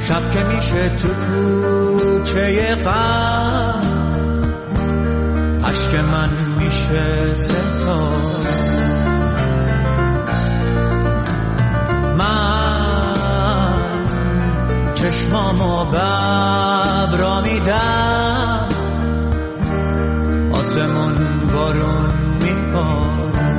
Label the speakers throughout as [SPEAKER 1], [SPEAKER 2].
[SPEAKER 1] شب که میشه تو کوچه غم، عشق من میشه ستاره. من چشمامو ببرا میدم، آسمون بارون میباره.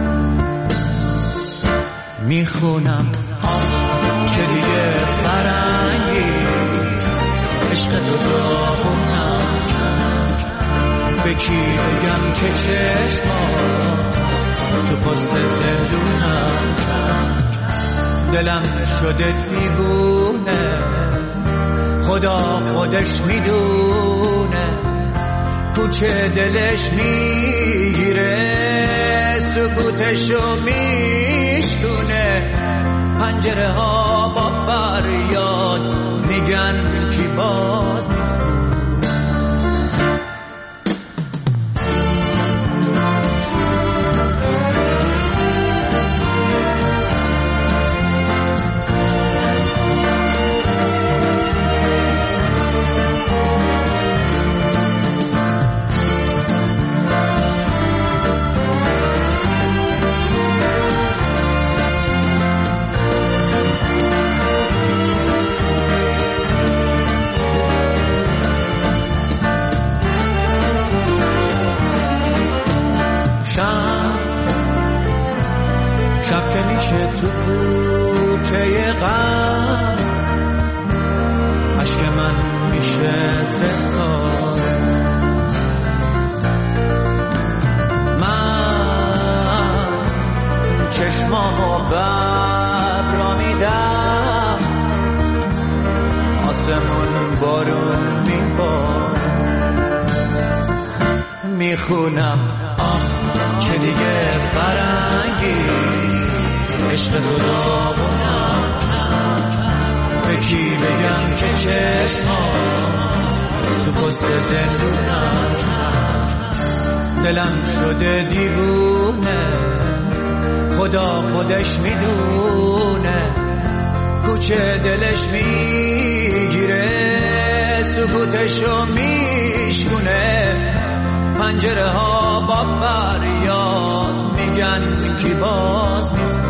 [SPEAKER 1] میخونم که دیگه فرنگیست، عشق تو داغونم کرد. به کی بگم که چشمات تو پست زندونم کرد. دلم شده دیوونه، خدا خودش میدونه. کوچه دلش میگیره، سکوتشو میشکونه. پنجره ها با فریاد میگن کی باز میخونه. شب که میشه تو کوچه غم، عشق من میشه ستاره. من چشمامو ببرا میدم، آسمون بارون میباره. میخونم که دیگه فرنگی، عشق تو داغونم. به کی بگم که چشمات تو پست زندونم. دلم شده دیوونه، خدا خودش میدونه. کوچه دلش میگیره، سکوتشو میشکونه. پنجره ها با فریاد میگن کی باز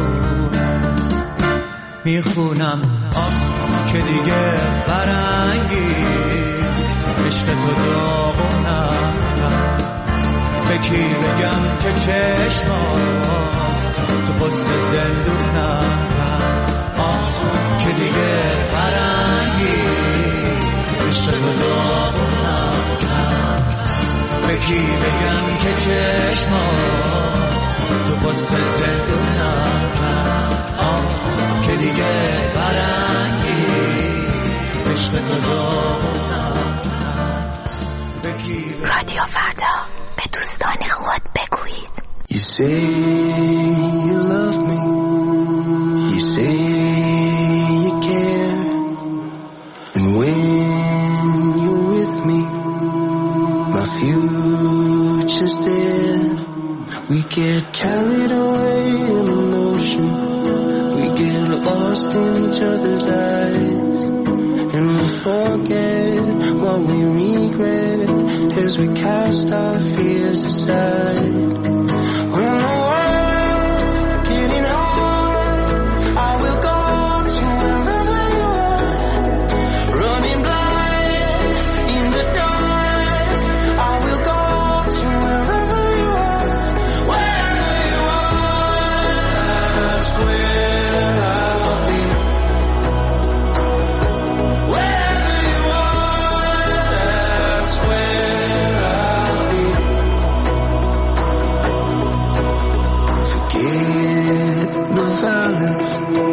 [SPEAKER 1] میخونم که دیگه فرنگیست، عشق تو داغونم کرد. به کی بگم که چشمات تو پست زندونم کرد. که دیگه فرنگیست، عشق تو داغونم کرد. به کی بگم که چشمات تو پست زندونم کرد. که دیگه فرنگیست، عشق تو داغونم کرد.
[SPEAKER 2] رادیو فردا، به دوستان خود بگویید.
[SPEAKER 3] You say you love me, you say you care, and when you're with me, my future's there. We get carried away in an ocean, we get lost in each other's eyes, and we forget what we regret as we cast our fears aside. When the world's getting hard, I will go to wherever you are, running blind in the dark. I will go to wherever you are, wherever you are, that's where I'll be. Wherever you are, that's where I'll be. Forget the violence,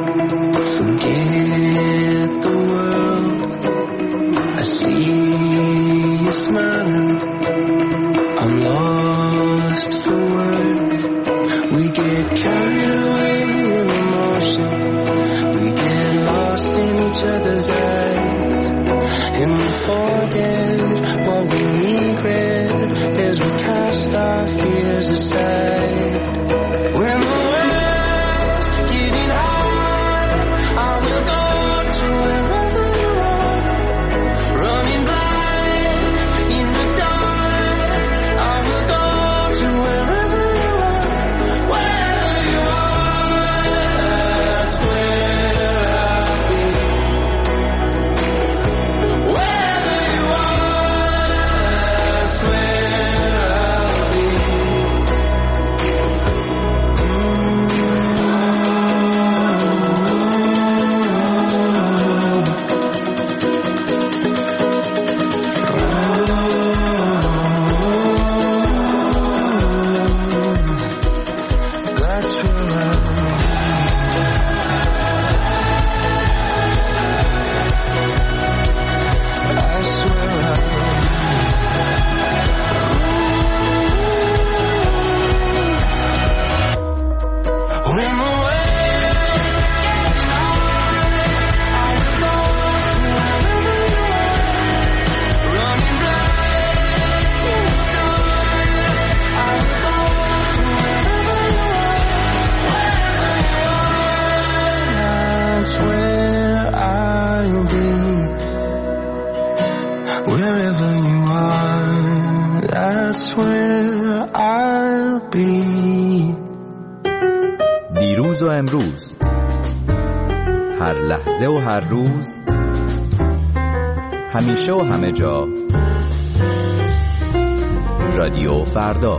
[SPEAKER 3] forget the world. I see you smiling, I'm lost for words. We get carried away in emotion, we get lost in each other's eyes, and we forget what we regret as we cast our fears aside. When the world's getting hard, I will go to wherever you are, that's where I'll be.
[SPEAKER 4] دیروز و امروز، هر لحظه و هر روز، همیشه و همه جا، رادیو فردا.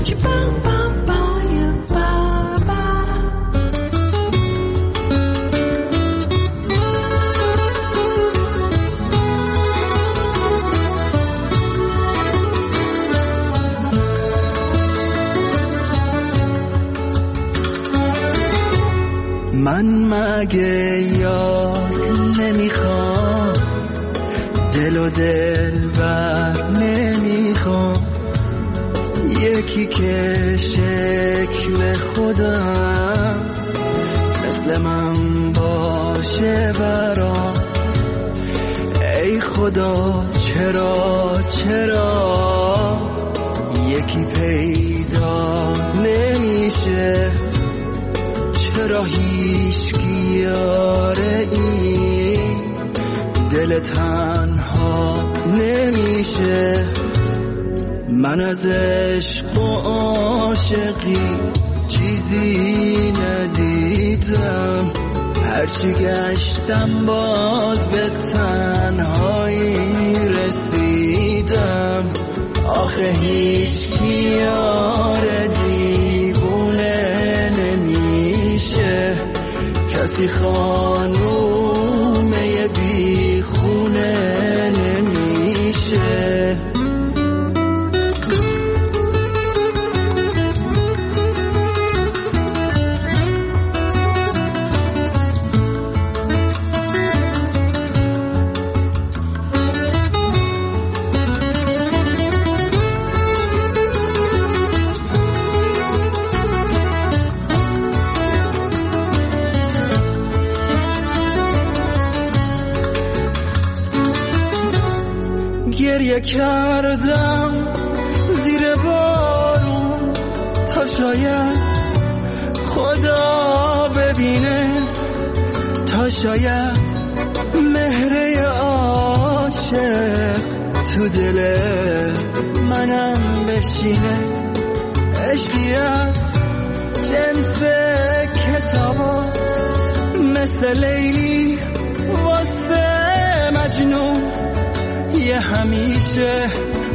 [SPEAKER 3] من مگه یار نمیخوام، دل و دلبر نمیخوام، یکی که شکل خودم مثل من باشه برام. ای خدا چرا یکی پیدا نمیشه، چرا هیچکی یاره این دل تنها نمیشه. من از عشق و عاشقی چیزی ندیدم، هرچی گشتم باز به تنهایی رسیدم. آخه هیچکی یاره دیوونه نمیشه، کسی خانومه بی خونه نمیشه. گریه کردم زیر بارون تا شاید خدا ببینه، تا شاید مهر عاشق تو دل منم بشینه. عشقی از جنس کتابا مثل لیلی واسه مجنون، یه همیشه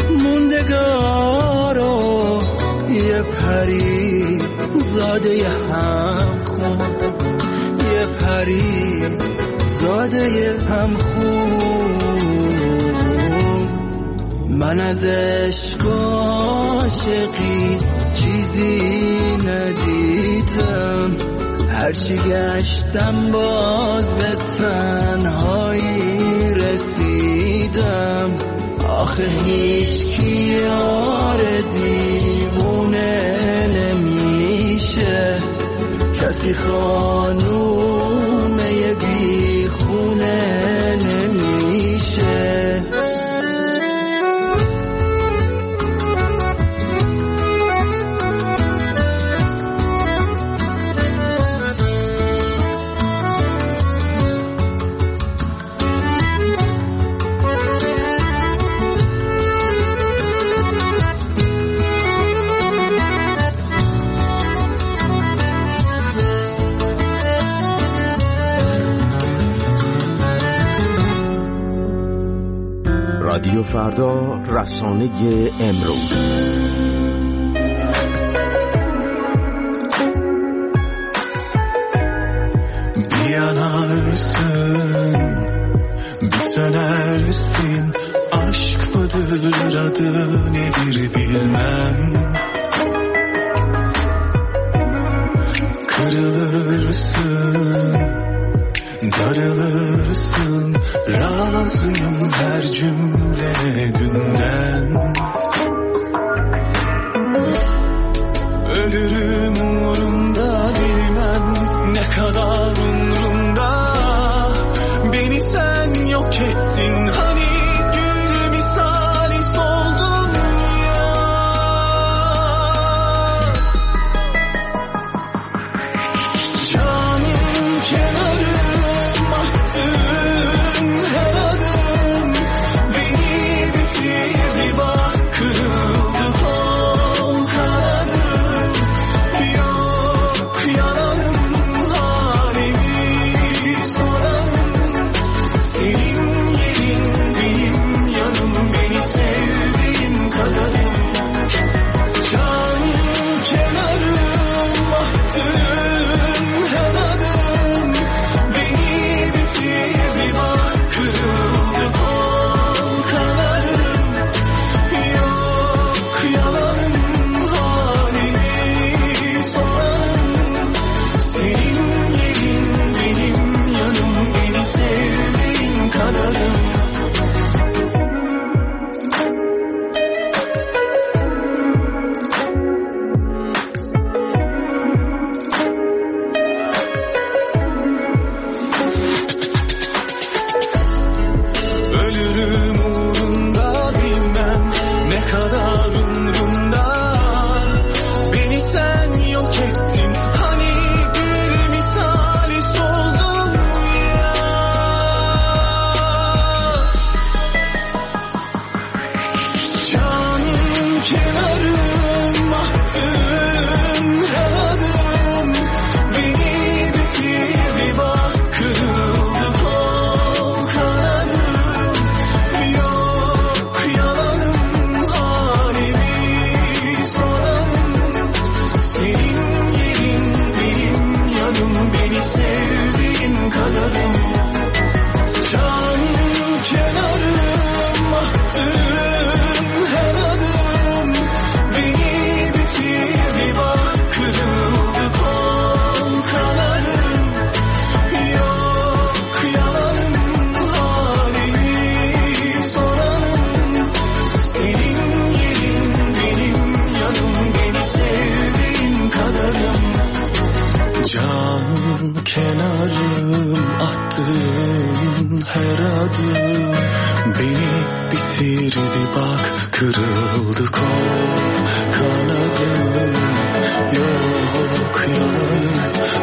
[SPEAKER 3] موندگارو، یه پری زاده هم خون، یه پری زاده هم خون. من از عشق و عاشقی چیزی ندیدم، هرچی گشتم باز به تنهایی رسیدم. آخه هیچکی یار دیوونه نمیشه، کسی خانومه بی خونه نمیشه.
[SPEAKER 5] رادیو فردا، رسانه امروز.
[SPEAKER 3] Yanarısın, bitenersin, aşk mıdır adı nedir bilmem. Kırılırsın, darılırsın, razıyım her cümlene dünden. Ölürüm uğrunda bilmem ne kadar umrumda. Beni sen yok ettin hani gül misali soldum ya. Canım kenarım attın her adım, beni bitirdi bak kırıldı. ne kadar umrumda. Beni sen yok ettin, hani bir misali soldum ya. Can kenarım, attın her adım beni bitirdi, bak kırıldı kol kanadım. Yok yalanım, halimi sorarım. Senin yerin benim yanım, beni sevdiğin kadarım. Can kenarım, attın her adım beni bitirdi, bak kırıldı kol kanadım. Yok yalanım, halimi sorarım. Senin yerin benim yanım, beni sevdiğin kadarım. Can kenarım, attığın her adım beni bitirdi, bak kırıldı kol kanadım. Yok yalanım,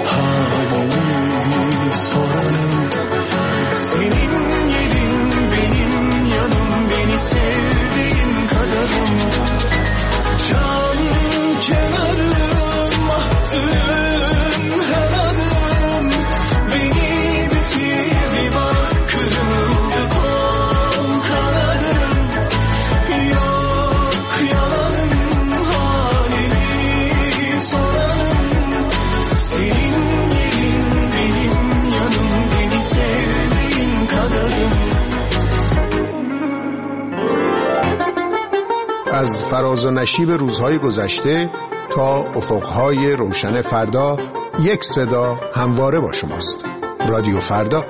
[SPEAKER 3] halimi sorarım. Senin yerin benim yanım, beni sevdiğin kadarım. Can kenarım, attığın her adım beni bitirdi, bak kırıldı kol kanadım. Yok yalanım, halimi sorarım. Senin yerin benim yanım, beni sevdiğin kadarım.
[SPEAKER 6] از فراز و نشیب روزهای گذشته تا افقهای روشن فردا، یک صدا همواره با شماست. رادیو فردا.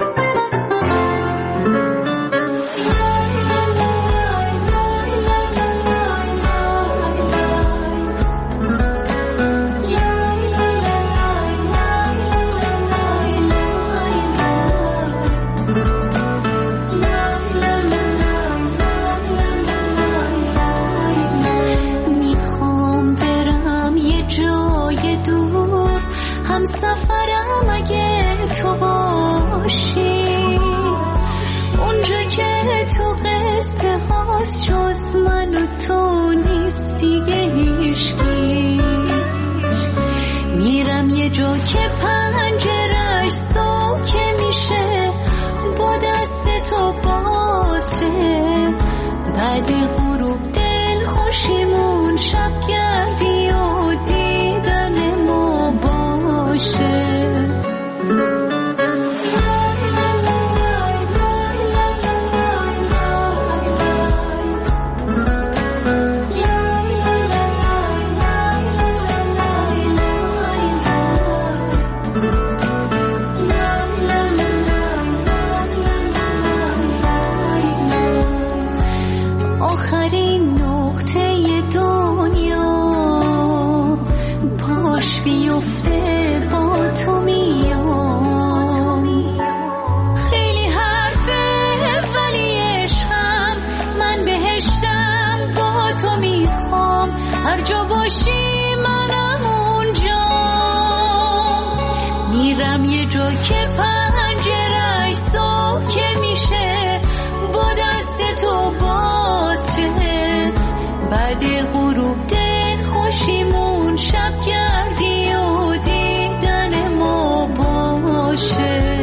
[SPEAKER 2] میخوام برم یه جای دور، هم سفرم اگه تو باشی، اونجا که تو قصه هاست جز من و تو نیست دیگه هیچکی. میرم یه جا که پنجرش ساکه میشه، با دست تو باشه، بعد غروب دل خوشیمون شب گردی و دیدن ما باشه. آخرین نقطه دنیا پاش بیفته با تو میام. خیلی حرفه ولی عشقم، من بهشتم با تو میخوام. هر جا باشی منم اونجا. میرم یه جا که پنجرش ساکه میشه، با دست تو باشه، بعد غروب دل خوشیمون شب گردی و دیدن ما باشه.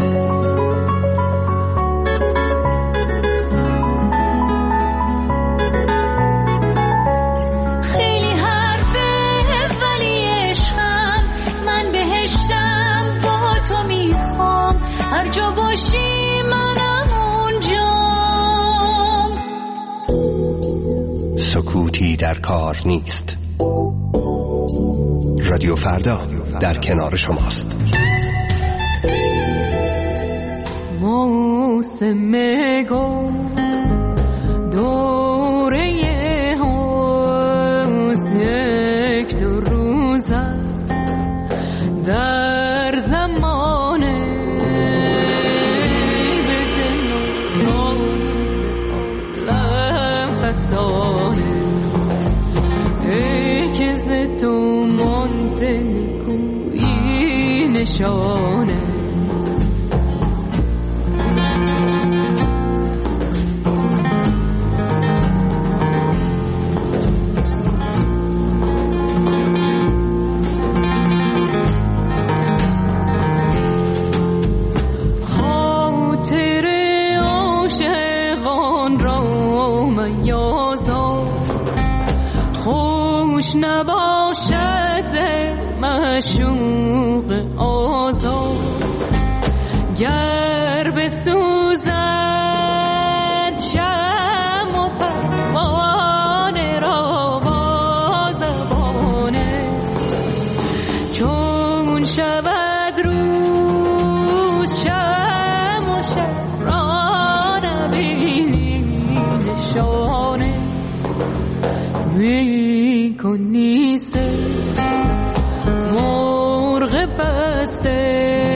[SPEAKER 2] خیلی حرفه ولی عشقم، من بهشتم با تو میخوام. هر جا باشی منم اونجا.
[SPEAKER 7] سکوتی در کار نیست. رادیو فردا در کنار شماست.
[SPEAKER 8] موسم گل دوره هاست، یک دو روز در زمانه به دل عالم فسانه ای که ز تو مانده نکویی نشانه
[SPEAKER 2] نباشد معشوق آزاد گر بسوزد شم و پروانه را با زبانه چون شود روز شم و شب را نبینی نشانه کنی سه مرغ بسته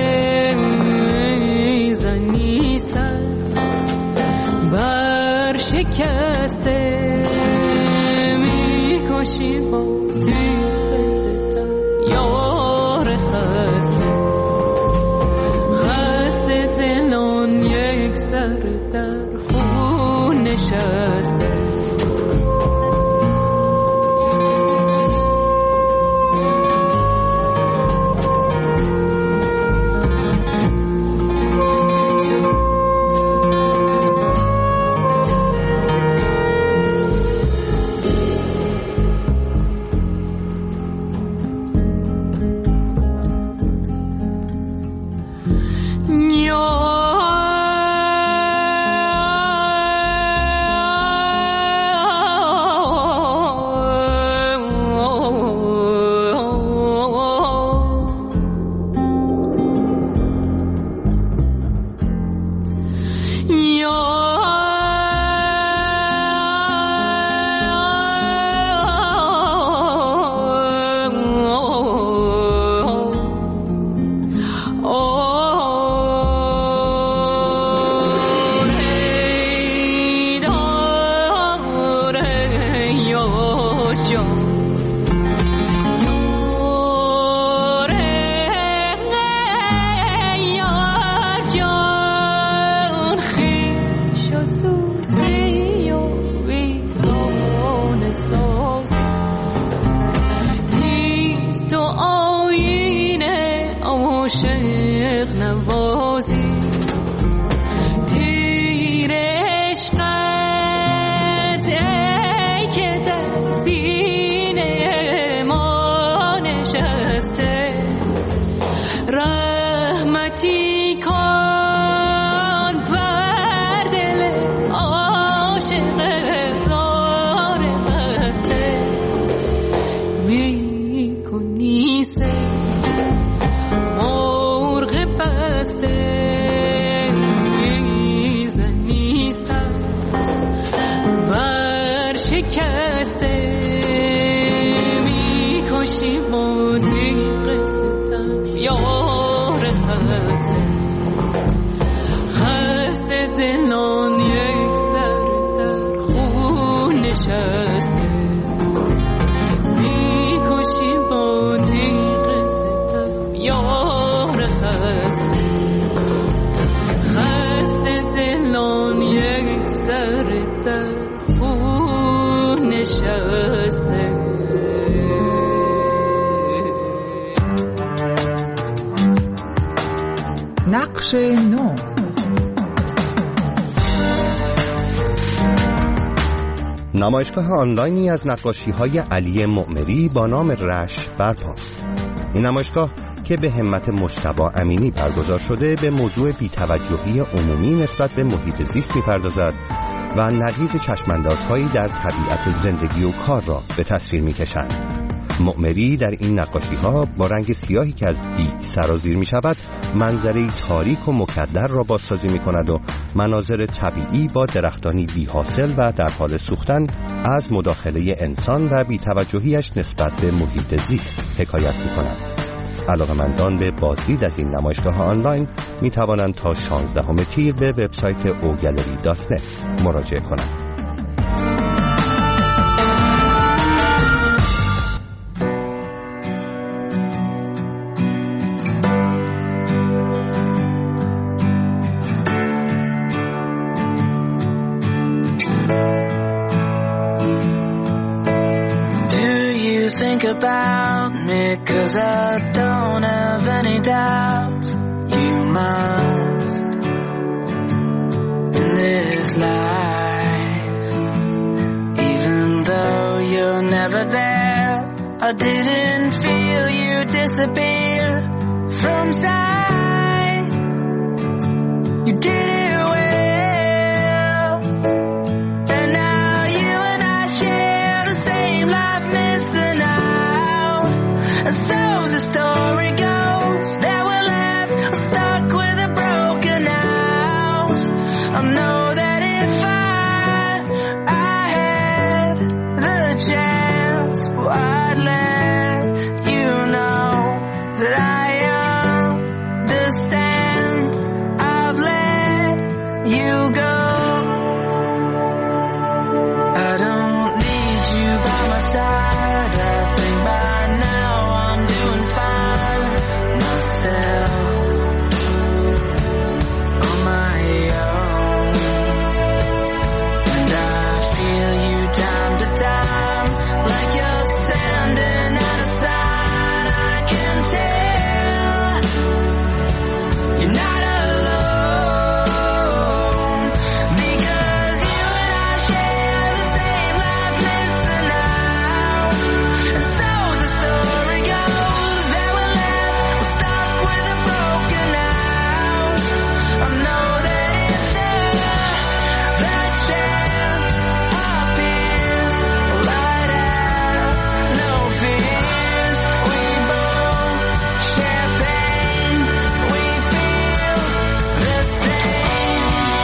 [SPEAKER 2] زنی سر بر شکسته میکشی با تیغ ستم یار خسته خسته دلان یک سر در خون نشسته
[SPEAKER 9] نقش نو.
[SPEAKER 7] نمایشگاه آنلاینی از نقاشی‌های علی معمری با نام رش برپاست. این نمایشگاه که به همت مجتبی امینی برگزار شده به موضوع بی‌توجهی عمومی نسبت به محیط زیست می‌پردازد و نقیض چشم‌اندازهایی در طبیعت زندگی و کار را به تصویر می‌کشند. معمری در این نقاشی‌ها با رنگ سیاهی که از دی سرازیر می‌شود منظری تاریک و مکدر را بازسازی می‌کند و مناظر طبیعی با درختانی بی‌حاصل و در حال سوختن از مداخله انسان و بی‌توجهی‌اش نسبت به محیط زیست حکایت می‌کند. علاقه‌مندان به بازدید از این نمایشگاه آنلاین می‌توانند تا 16 تیر به وبسایت ogallery.net مراجعه کنند.
[SPEAKER 10] think about me, 'cause I don't have any doubts. You must, in this life, even though you're never there, I didn't feel you disappear from sight. You did it well, and now you and I share the same life missing out. And so the story goes that we're left stuck with a broken house. I know that if I had the chance, well, I'd let you know that I understand. I've let you go. I don't need you by my side. I think by now I'm doing fine myself, on my own. And I feel you time to time, like you're sending out a sign. I can tell you're not alone, because you and I share the same life missing out. And so the story goes that we're stuck with a broken house. I know that if that chance appears, light out, no fears. We both share pain, we feel the same.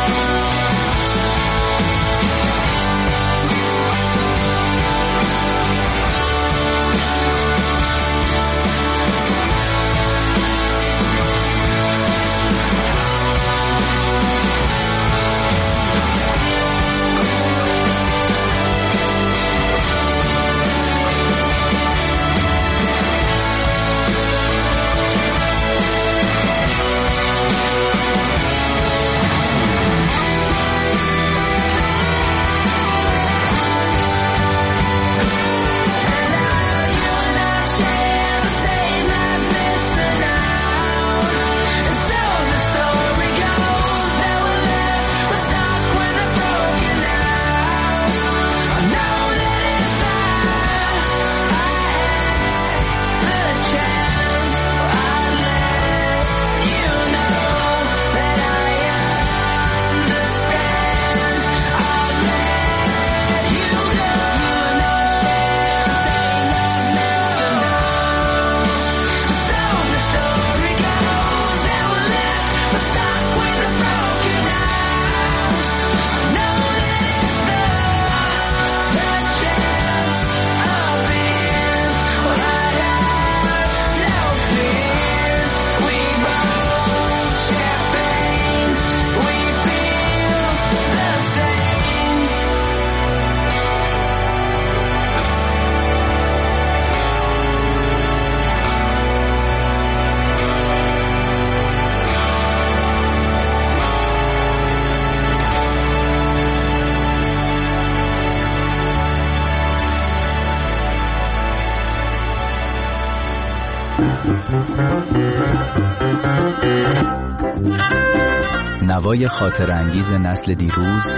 [SPEAKER 11] نوای خاطرانگیز نسل دیروز،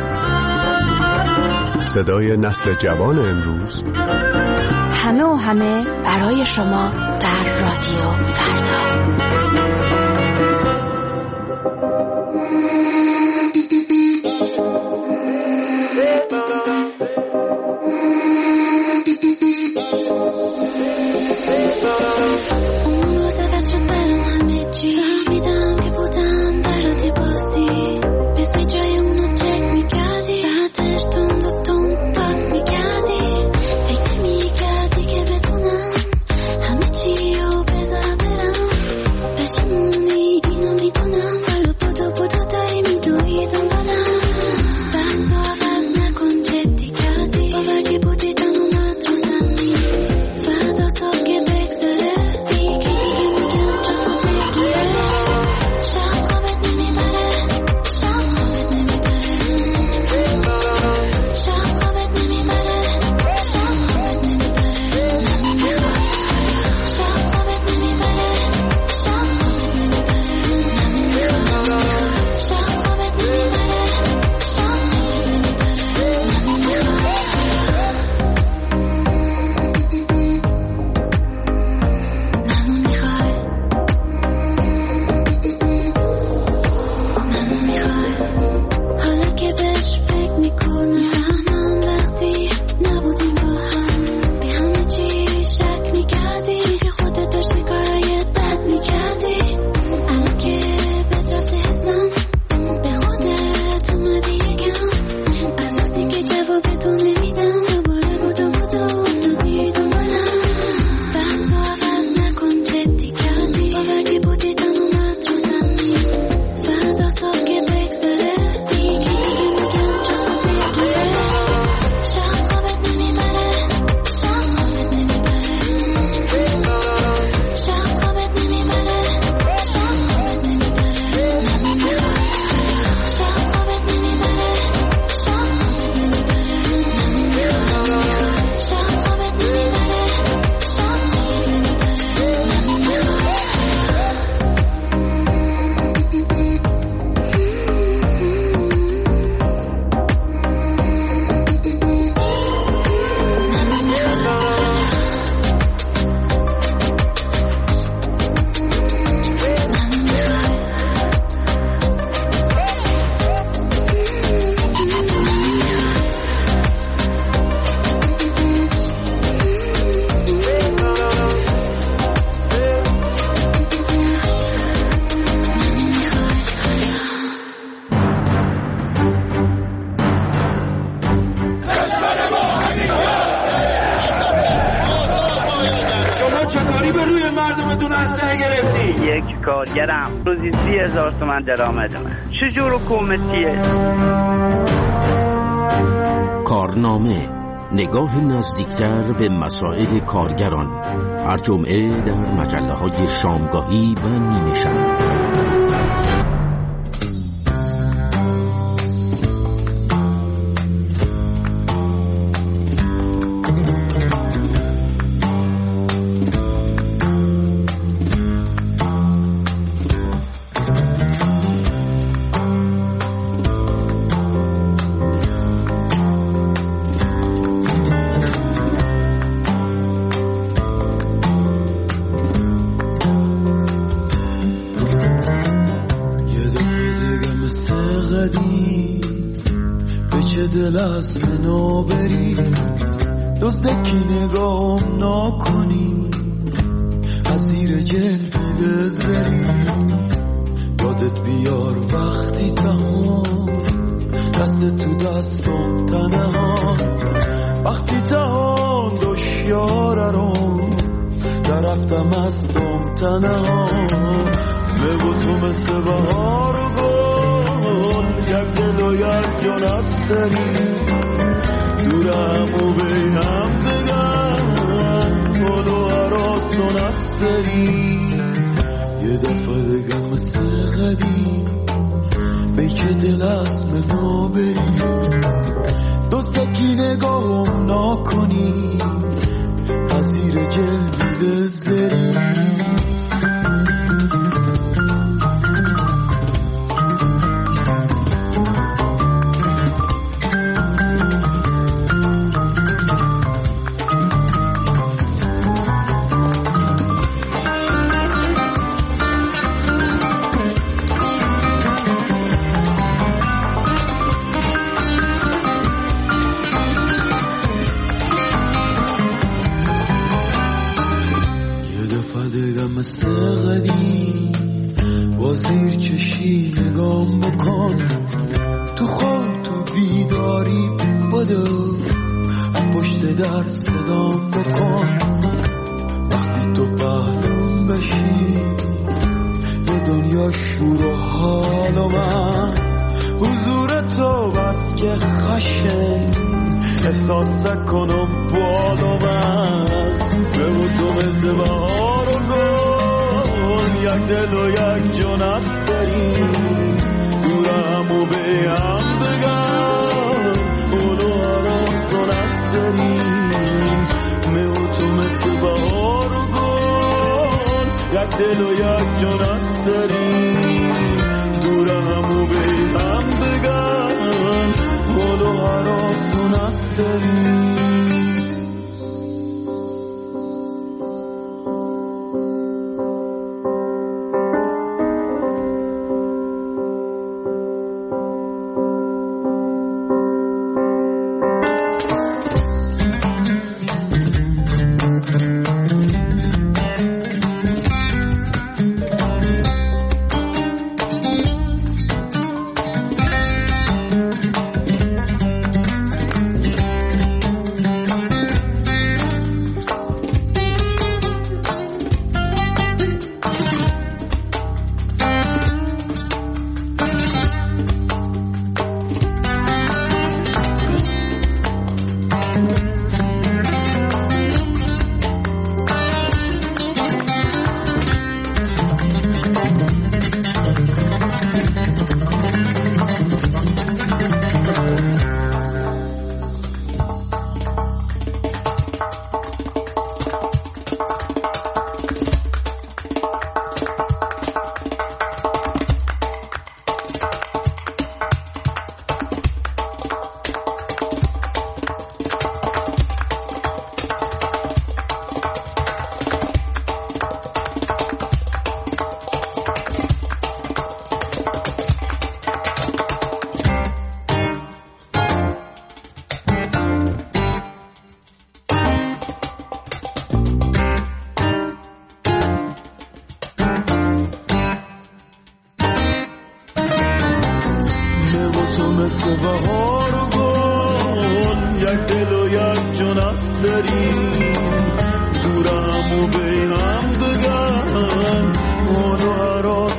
[SPEAKER 6] صدای نسل جوان امروز،
[SPEAKER 12] همه و همه برای شما در رادیو فردا.
[SPEAKER 13] بشین داری به روی مردمتون اسلحه گرفتی؟
[SPEAKER 14] یک کارگرم روزی 30,000 تومان درآمدمه. چجور حکومتیه؟
[SPEAKER 5] کارنامه، نگاه نزدیکتر به مسائل کارگران، هر جمعه در مجله‌های شامگاهی و نیمه شب.
[SPEAKER 3] دزدکی نگام نکنی از زیر جلد زری یادت بیار وقتی تمام دست تو دستم تنها وقتی تمام دشیاره رو درفتم از دم تنها بگو تو مثل بهار و گل یک دل و یک جان است داری دورم و به هم دگم گل و عراستون است داری یه دفعه دگم مثل قدیم به که دل از منو بری دزدکی نگاهم نکنی از زیر جلد زری مثل قدیم با زیر چشی نگام بکن تو خواب تو بیداری بدو پشت در صدام بکن وقتی تو پهلوم بشی یه دنیا شور و حال و من حضور تو بس که خشن احساس کنم بال و من بگو تو مثل بهار و گل یک دل و یک جان است داری دورم و به هم دگم گل و عراستون است داری بگو تو مثل بهار و گل یک دل و یک جان است داری دورم و به هم دگم گل و عراستون است داری یک دل و یک جان است داری دورم و به هم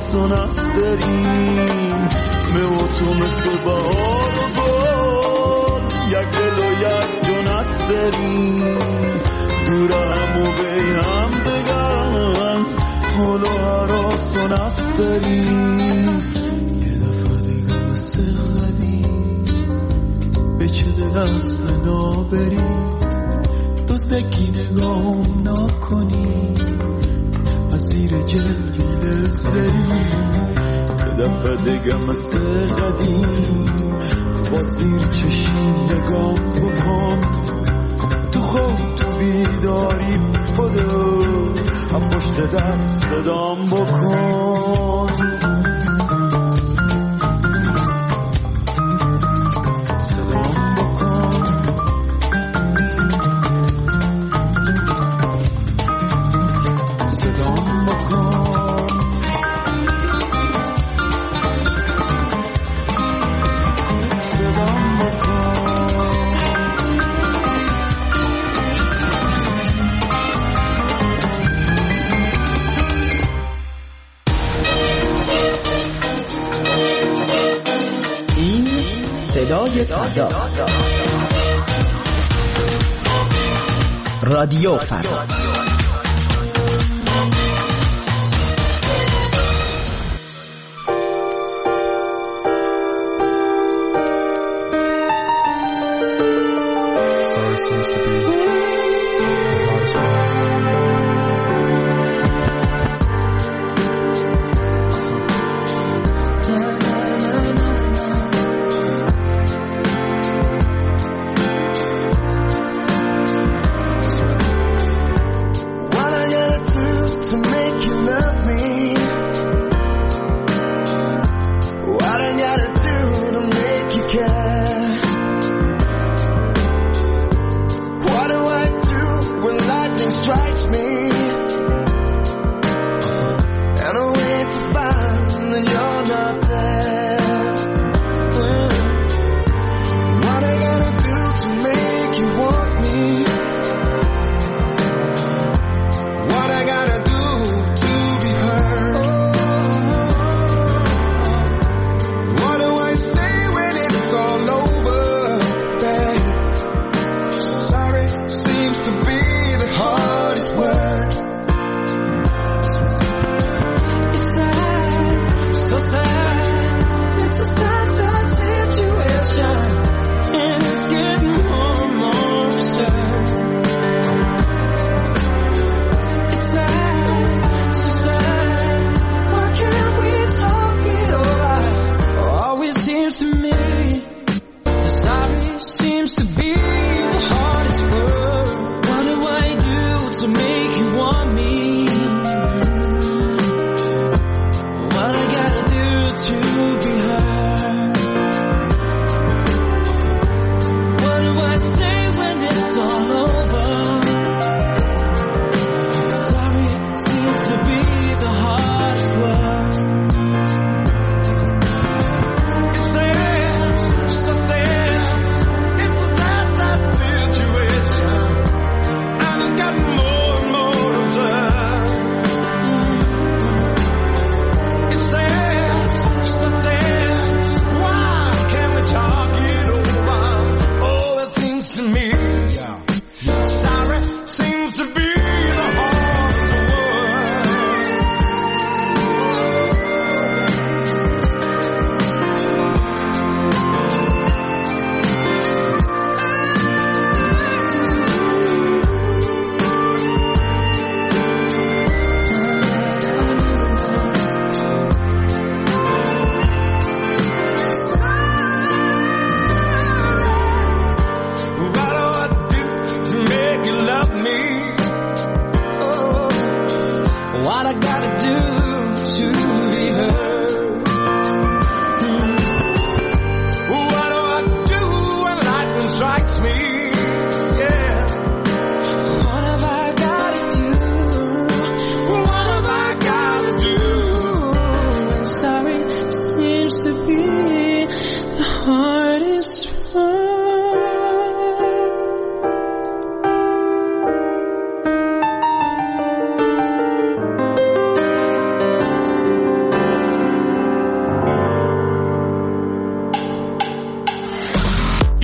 [SPEAKER 3] آسان است داریم من و تو مثل بهار و گل یک دل و یک جون است داریم دور هم و به هم دگرم حالا هر آسان است داریم یه دفعه دیگه مثل قدیم به چه دل از فنا بریم دزدکی نگاه نکنی از زیر جلوی لسری که دفعه دیگه مثل قدیم با زیر چشم نگاه بکن تو خواب تو بیداری بدو هم پشت در صدام بکن
[SPEAKER 15] رادیو فردا.
[SPEAKER 16] Sorry seems to be the hardest one.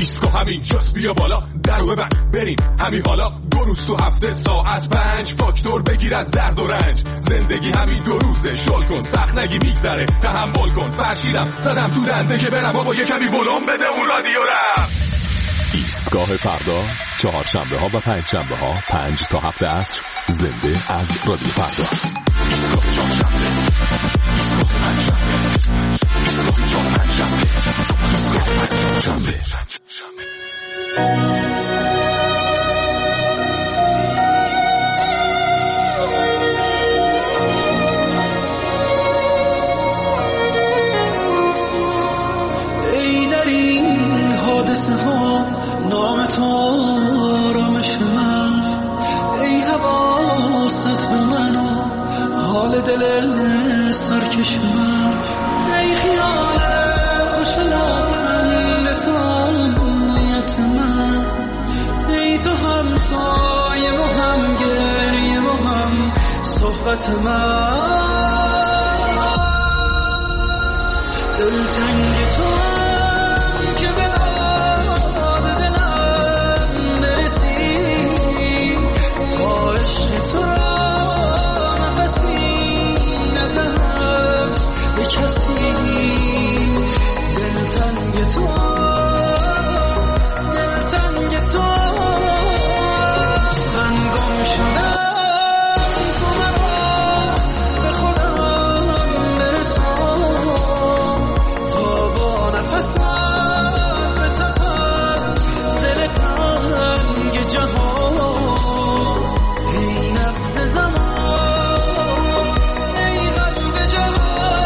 [SPEAKER 17] ایسکو همین جاست بیا بالا درو ببند بریم همین حالا 2 روز تو هفته ساعت 5 فاکتور بگیر از درد و رنج زندگی همین 2 روزه شل کن سخت نگی میگذره تحمل کن فرشیدم زدم تو دنده که برم بابا یه کمی ولوم بده اون رادیو رم ایستگاه فردا چهارشنبه ها و پنجشنبه ها 5 تا 7 عصر زنده از رادیو فردا ایستگاه چهارشنبه ایستگاه پنجشنبه ایستگاه چهارشنبه ایستگاه پنجشنبه
[SPEAKER 3] ای در این حادثه ها نام تو آرامش من ای حواست به من و حال دل سرکش من ای خیال خوش لبخند تو نیت من ای تو هم سایه و هم گریه و هم صحبت من دلتنگ تو که به داد دلم برسی تا عشق تو نفسی ندهم به کسی دلتنگ تو من گم شدم تو مرا به خودم برسان تا با نفسم به تپم دل تنگ جهان ای نفس زمان ای قلب جوان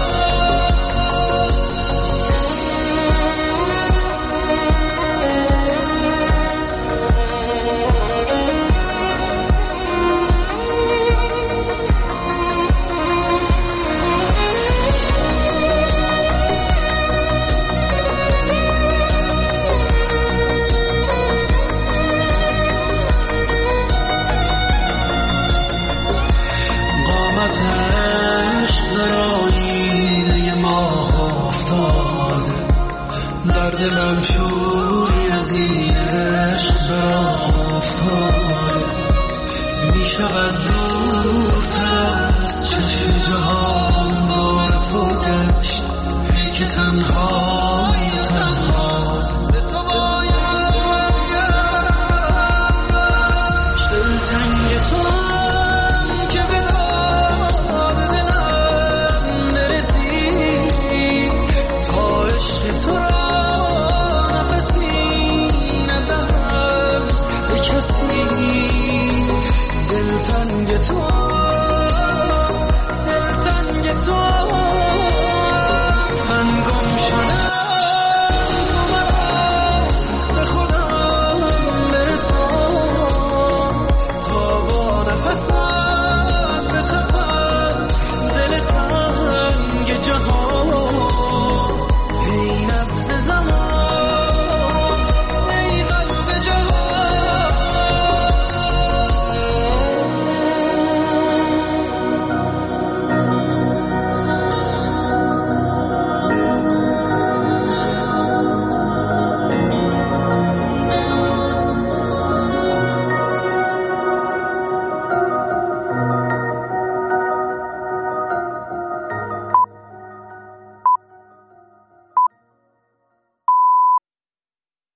[SPEAKER 3] قامتش در آینه ماه افتاده در دلم شوری از این عشق راه افتاده می شود دورتر از چشم جهان دور تو گشت ای که تنها